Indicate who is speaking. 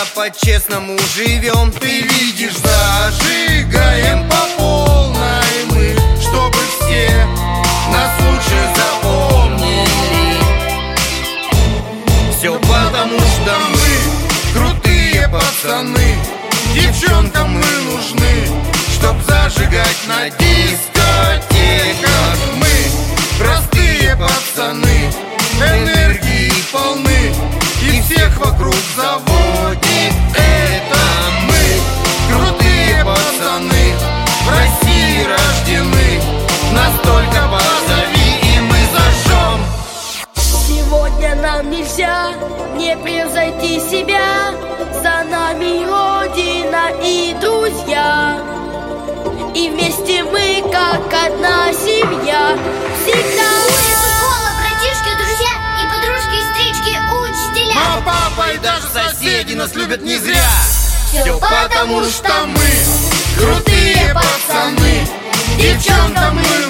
Speaker 1: по-честному живем. Ты видишь, зажигаем по полной мы, чтобы все нас лучше запомнили. Все потому, что мы крутые пацаны, девчонкам мы нужны, чтоб зажигать на дискотеках. Мы простые пацаны, энергии полны, и всех вокруг заводит это. Мы крутые пацаны, в России рождены, настолько позови, и мы зажжем.
Speaker 2: Сегодня нам нельзя не превзойти себя, за нами Родина и друзья, и вместе мы как одна семья. Всегда
Speaker 3: улица, школа, братишки, друзья и подружки, сестрички, учителя.
Speaker 1: Мама, папа и даже соседи нас любят не зря. Все потому, что мы крутые пацаны, девчонкам мы